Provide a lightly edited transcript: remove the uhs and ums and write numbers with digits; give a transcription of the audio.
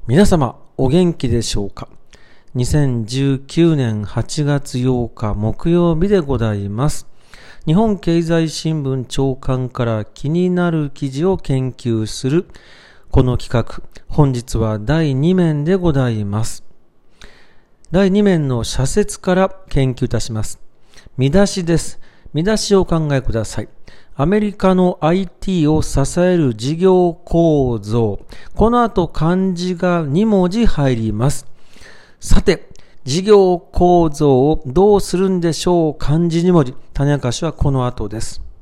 皆様お元気でしょうか。2019年8月8日木曜日でございます。日本経済新聞朝刊から気になる記事を研究するこの企画、本日は第2面でございます。第2面の社説から研究いたします。見出しです。見出しをお考えください。アメリカの IT を支える事業構造。この後漢字が2文字入ります。さて、事業構造をどうするんでしょう。漢字2文字。種明かしはこの後です。